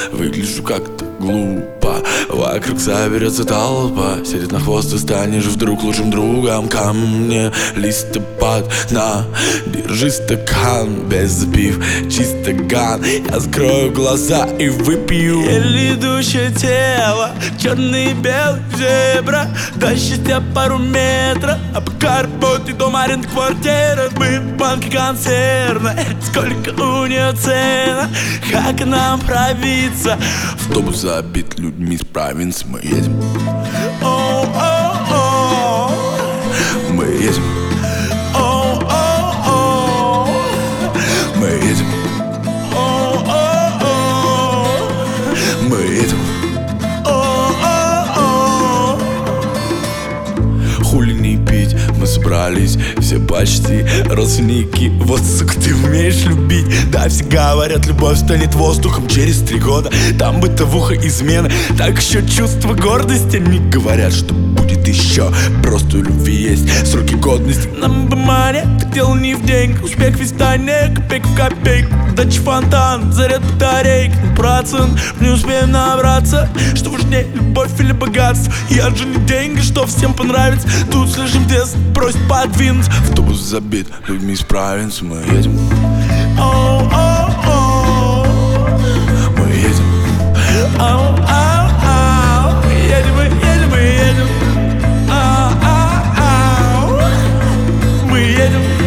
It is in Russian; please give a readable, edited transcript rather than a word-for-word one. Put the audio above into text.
выгляжу как-то глупо. Вокруг соберется толпа, сядет на хвост и станешь вдруг лучшим другом. Ко мне листопад, на, держи стакан, без пив, чисто ган. Я закрою глаза и выпью. Еле идущее тело, черный и белый зебра. До счастья пару метров, а пока работает дом, аренда квартира. Мы в банке концерна, сколько у нее цена, как нам пробиться. Автобус забит людьми с провинции. Мы едем, О-о-о, мы едем, о-о-о, мы едем, о-о-о, мы едем. о-о-о. Хули не пить, мы собрались все почти родственники. Вот, сука, ты умеешь любить. Да, все говорят, любовь станет воздухом через 3 года. Там бытовуха, измена, так еще чувство гордости. Они говорят, что будет еще. Просто у любви есть сроки годности. Нам бы монет, дело не в деньгах. Успех весь тайне, копейка в копейку. Дача фонтан, заряд батарейк. Процент, не успеем набраться. Что важнее, любовь или богатство? Я же не деньги, что всем понравится. Тут слышим тест, просит подвинуть. Автобус забит людьми с провинции. Мы едем, Оу-оу-оу, мы едем, оу-оу-оу. Едем, мы едем, мы едем. Ау-ау-ау. Мы едем.